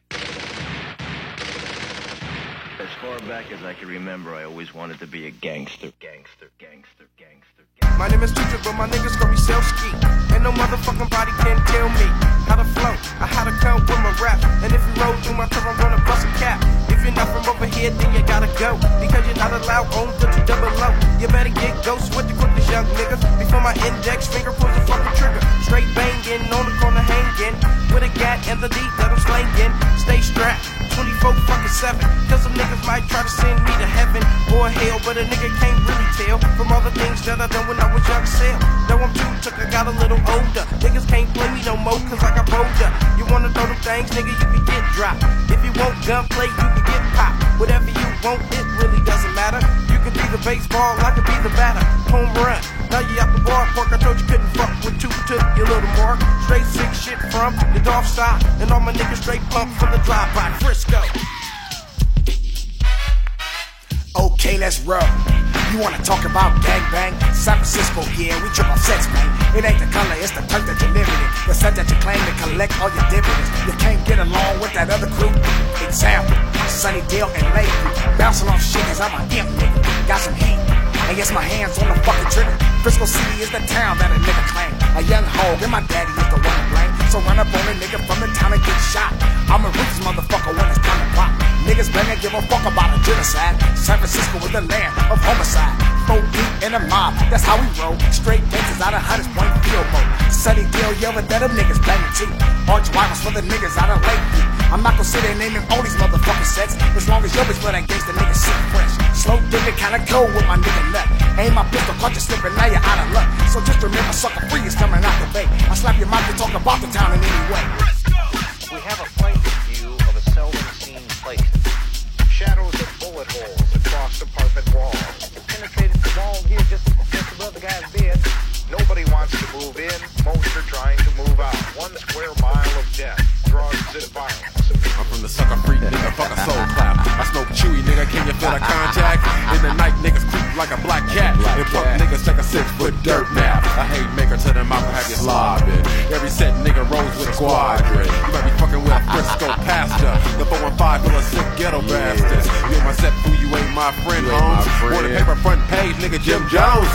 As far back as I can remember, I always wanted to be a gangster. Gangster, gangster, gangster, gangster. My name is Teacher, but my niggas call me Self-Ski. And no motherfucking body can tell me how to flow, or how to come with my rap. And if you roll through my turf, I'm gonna bust a cap. If you're not from over here, then you gotta go, because you're not allowed on the double low. You better get ghost with the quickest young niggas before my index finger pulls the fucking trigger. Straight banging, on the corner hanging, with a gat and the deep that I'm slanging. Stay strapped 24/7, cause some niggas might try to send me to heaven or hell, but a nigga can't really tell from all the things that I done when I was young self. Though I'm too took, I got a little older. Niggas can't play me no more, cause I got bolder. You wanna throw them things, nigga, you can get dropped. If you want gunplay, you can get popped. Whatever you want, it really doesn't matter. You can be the baseball, I can be the batter. Home run, now you out the ballpark. I told you couldn't fuck with two, took your little mark. Straight sick shit from the North Side, and all my niggas straight bump from the drive-by Frisco. Okay, let's roll. You wanna talk about gangbang? San Francisco, yeah, we trip off sex, man. It ain't the color, it's the turf that you live in it. The set that you claim to collect all your dividends. You can't get along with that other crew. Example, Sunnydale and Lakeview. Bouncing off shit cause I'm a imp nigga. Got some heat, and yes, my hands on the fucking trigger. Frisco City is the town that a nigga claim. A young hog and my daddy is the one to blame. So run up on a nigga from the town and get shot. I'm a ruthless motherfucker when it's time to pop. Niggas better give a fuck about a genocide. San Francisco is the land of homicide. 4 deep in a mob, that's how we roll. Straight gangsters out of Hunters Point field mode. Sunnydale yelling that them niggas banging too. Arch rivals for the niggas out of Lakeview. I'm not gonna say their name in all these motherfucking sets, as long as your bitch for that gangsta nigga shit fresh. Slow dipping kinda cold with my nigga nut. Aim my pistol, caught you slipping, now you're out of luck. So just remember, sucker free is coming out the bay. I slap your mouth to talk about the town in any way. We have a point of view of a seldom seen place. Shadows of bullet holes across apartment walls. It penetrated the wall here just above the guy's bed. Nobody wants to move in. Most are trying to move out. 1 square mile of death, drugs, and violence. I'm from the sucker free nigga, fuck a soul clap. I smoke chewy nigga, can you feel the contact? In the night niggas creep like a black cat. And punk niggas take a 6-foot dirt nap. I hate maker to them, I'll have you slobbing. Every set nigga rolls with a squadron. You might be fucking with a Frisco pastor. The 415 full of sick ghetto bastards. You ain't my set fool, you ain't my friend, Holmes. Or the paper front page, nigga Jim Jones.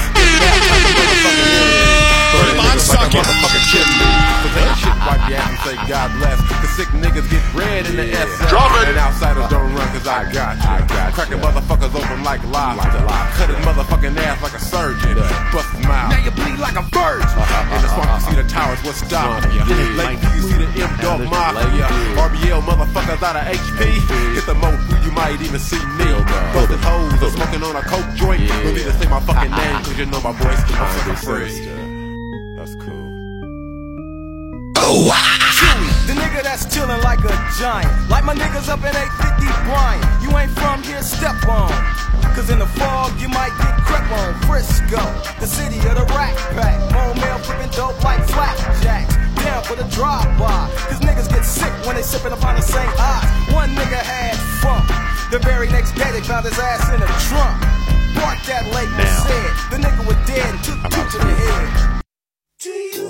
Put him on sucking. Motherfucking chimney. So take a shit, wipe your ass and say God bless. Cause sick niggas get red in the SS. And outsiders don't run cause I got you. Cracking motherfuckers open like lobster. Cut his motherfucking ass like a surgeon. Bust his mouth. Now you bleed like a virgin. In the swamp you see the towers, what's stopping you? In the lake you see the M-Dog Mafia. RBL motherfuckers out of HP. Get the mo who you might even see me. Busted hoes or smoking on a coke joint. Don't need to say my fucking name cause you know my voice. I'm sucker free. That's cool. Oh, Chewy, the nigga that's chillin' like a giant. Like my niggas up in 850 Bryant. You ain't from here, step on. Cause in the fog, you might get crept on. Frisco, the city of the rack pack. More mail flipping dope like flapjacks. Down for the drive-by. Cause niggas get sick when they sippin' upon the same eyes. One nigga had fun. The very next day, they found his ass in a trunk. Parked that lake and said the nigga was dead and took 2 to the head. To you,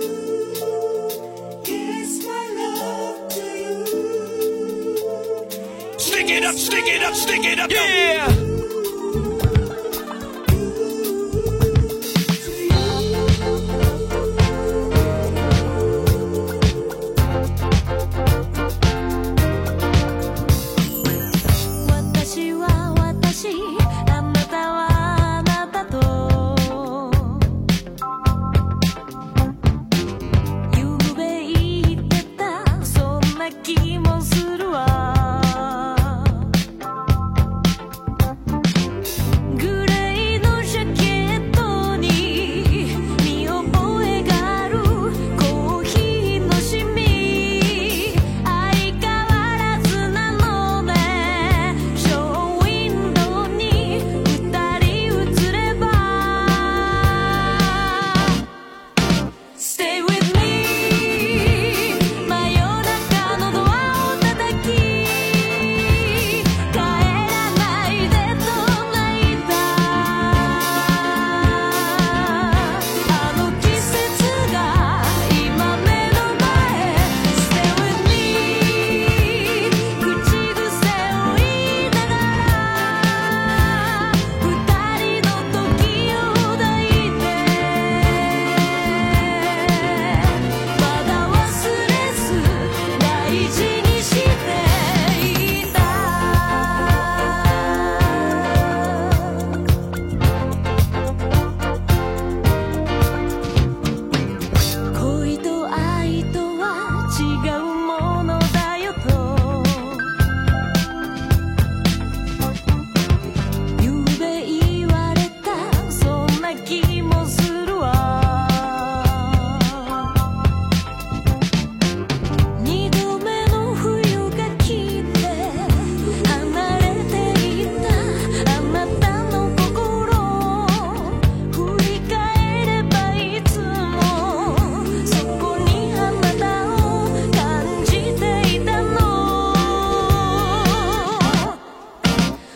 yes, my love to you. Stick it up, stick it up, stick it up. Yeah.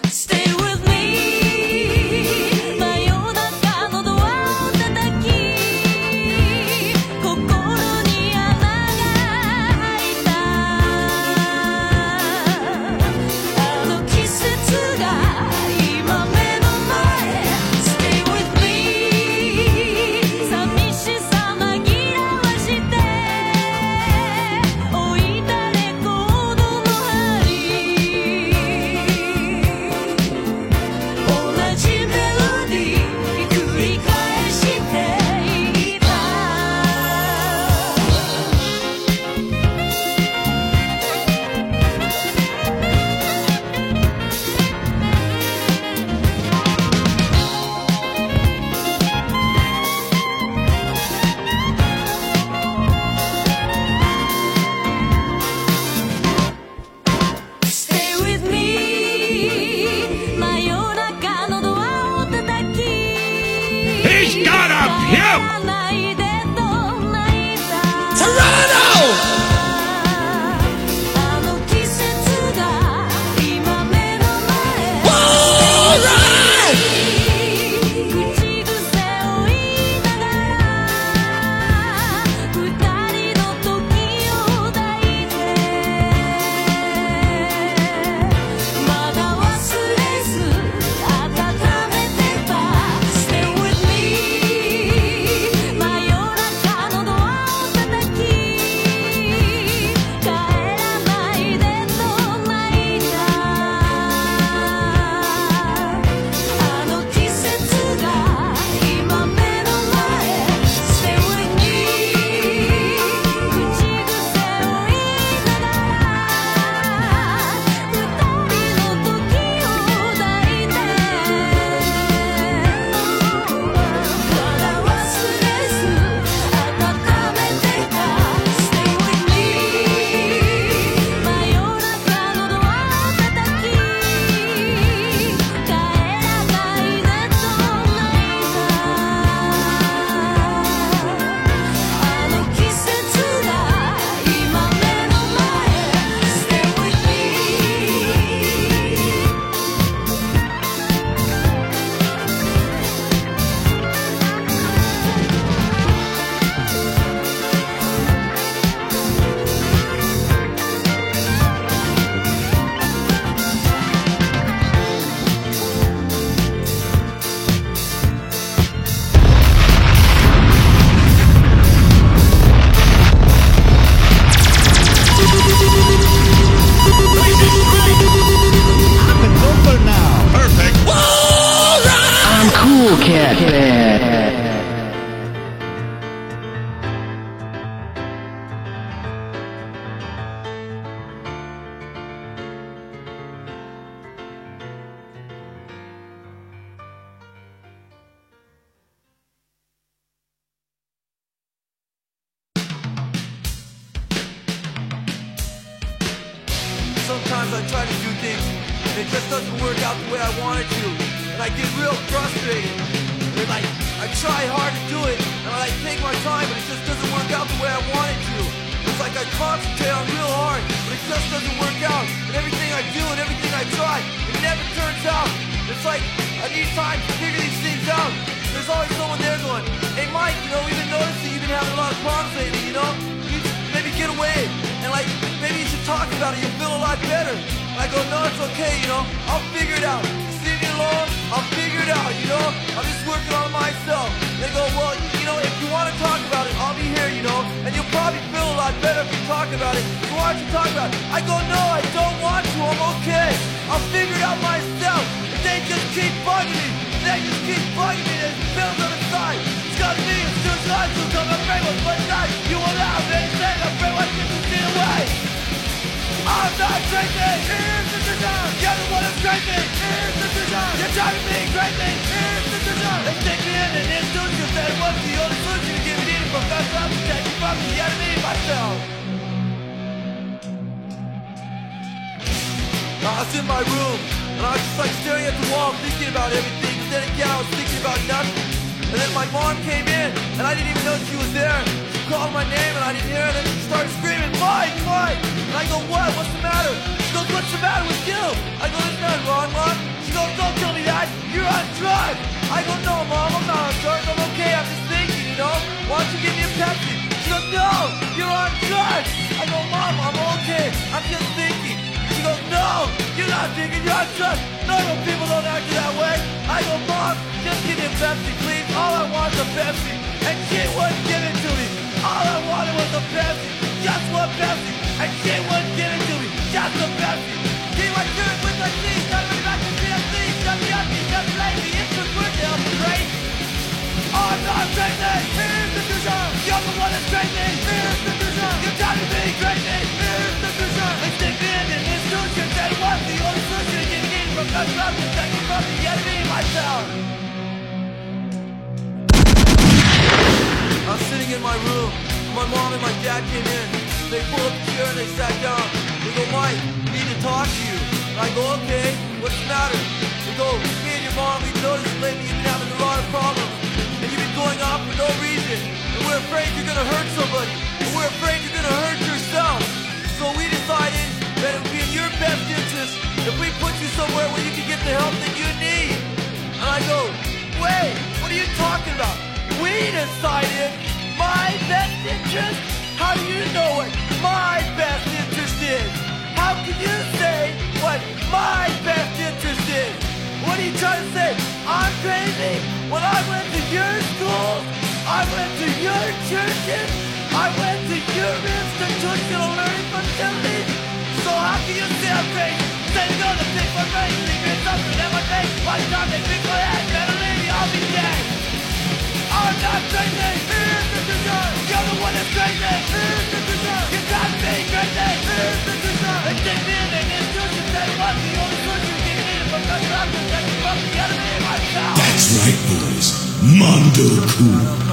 Sometimes I try to do things and it just doesn't work out the way I want it to. And I get real frustrated. And like, I try hard to do it and I like take my time but it just doesn't work out the way I want it to. It's like I concentrate on real hard but it just doesn't work out. And everything I do and everything I try, it never turns out. It's like I need time to figure these things out. There's always someone there going, hey Mike, you know, we've been noticing you've been having a lot of problems lately, you know? You should maybe get away and like, maybe you should talk about it, you'll feel a lot better. And I go, no, it's okay, you know, I'll figure it out. Just leave me alone, I'll figure it out, you know? I'm just working on myself. They go, well, you know, if you want to talk about it, I'll be here, you know? And you'll probably feel a lot better if you talk about it. So why don't you talk about it? I go, no, I don't want to, I'm okay. I'll figure it out myself. And they just keep bugging me. They just keep bugging me, there's bills on the side. It's got me, it's too hard to come and bring what's my side. You will not have anything, I'm afraid what you can see away. I'm not drinking, here's the design. You're the one who's drinking, here's the design. You're driving me crazy, here's the design. They stick me in an institution, said what's the only solution to give me the professor to take you from the enemy myself. I was in my room, and I was just like staring at the wall, thinking about everything. Instead of I was thinking about nothing. And then my mom came in, and I didn't even know she was there. She called my name, and I didn't hear her, and then she started screaming, Mike, Mike! And I go, what? What's the matter? She goes, what's the matter with you? I go, there's nothing wrong, Mom. She not digging your trust. Normal people don't act that way. I go, Mom, just give me a Pepsi, please. All I want is a Pepsi. And she wouldn't give it to me. All I wanted was a Pepsi. Just one Pepsi. And she wouldn't give it to me. Just a Pepsi. Keep my shirt with my teeth. Got me back to PFC. Shut me up, shut me lazy. It's just work to help me crazy. I'm not crazy. Here's the vision. You're the one that's crazy. Here's the vision. You're driving me crazy. Here's the vision. They stick me in an institution. They want the only solution. You need from the club to take you from the enemy myself. I'm sitting in my room. My mom and my dad came in. They pulled up a chair and they sat down. They go, Mike, we need to talk to you. And I go, okay, what's the matter? They go, me and your mom, we've noticed lately you've been having a lot of problems. And you've been going off for no reason. And we're afraid you're gonna hurt somebody. And we're afraid you're gonna hurt yourself. So we decided that it would be in your best interest if we put you somewhere where you can get the help that you need. And I go, wait, what are you talking about? We decided my best interest? How do you know what my best interest is? How can you say what my best interest is? What are you trying to say? I'm crazy? When I went to your schools, I went to your churches, I went to your institutional learning facilities. So how can you say I'm crazy? Say you're gonna pick my brain, leave me something at my face. By the time they pick my head, better leave me, I'll be dead. I'm not crazy. Here's the vision. You're the one that's crazy. Here's the vision. You got me crazy. Here's the vision. They take me in an institution. They want the only solution. You need from the club to take you from the enemy myself. That's right, boys. Mondo Cool.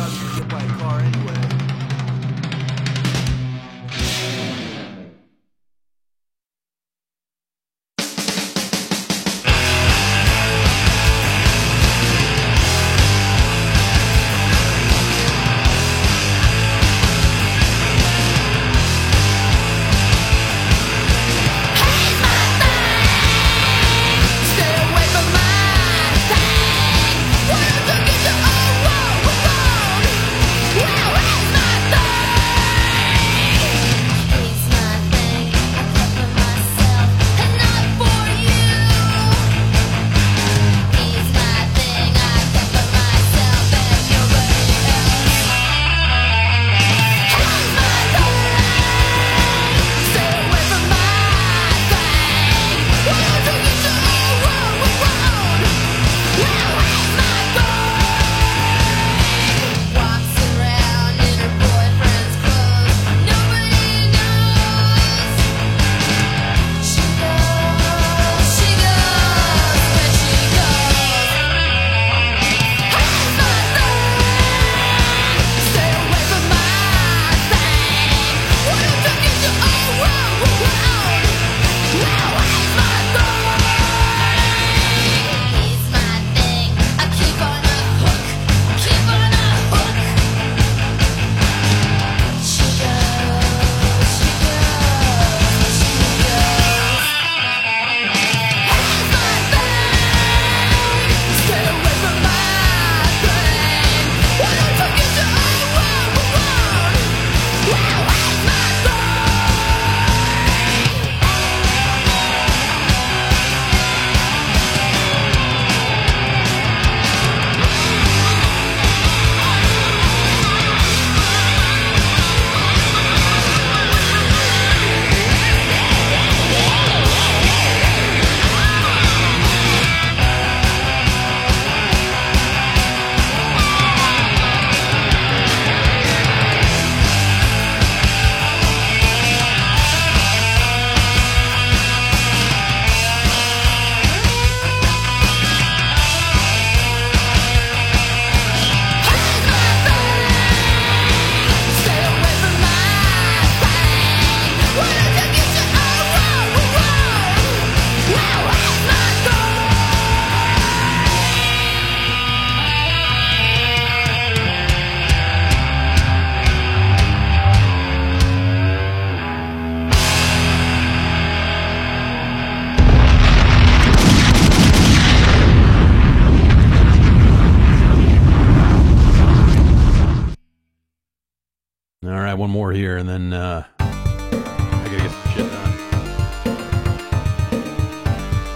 One more here, and then I gotta get some shit done.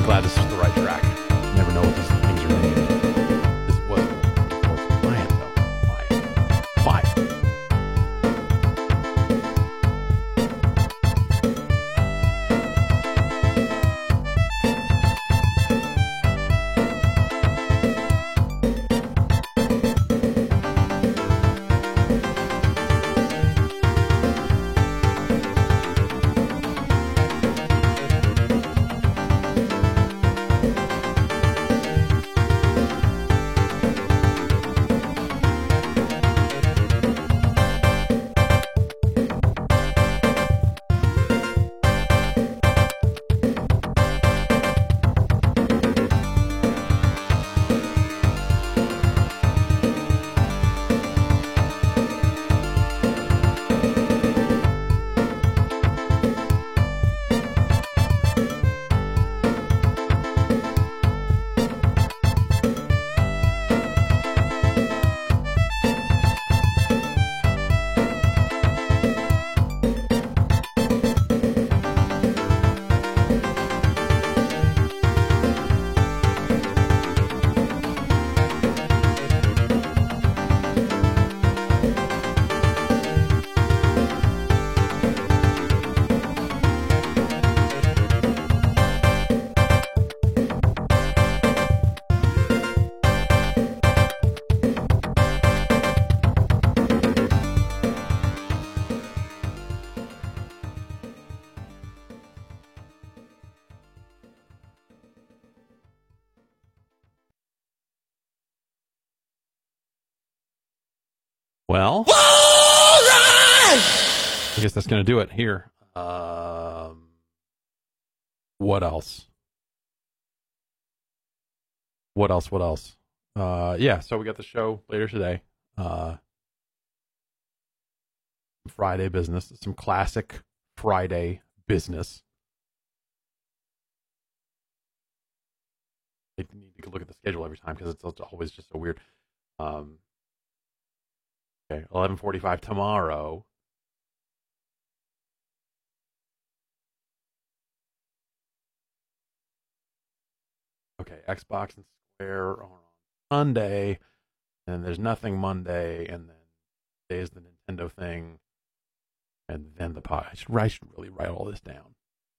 glad this was the right track. You never know what these things are named. This was Quiet, though. Quiet. Well, I guess that's going to do it here. What else? Yeah, so we got the show later today. Friday business, some classic Friday business. I need to look at the schedule every time because it's always just so weird. Okay, 11:45 tomorrow. Okay, Xbox and Square are on Sunday, and there's nothing Monday, and then today is the Nintendo thing, and then the pod. I should really write all this down.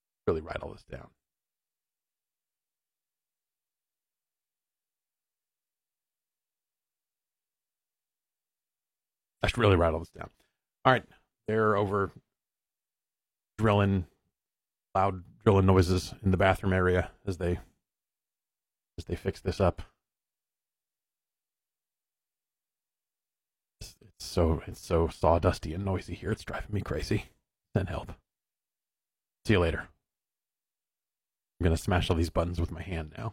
I should really write all this down. All right, they're over loud drilling noises in the bathroom area as they fix this up. It's so sawdusty and noisy here. It's driving me crazy. Send help. See you later. I'm gonna smash all these buttons with my hand now.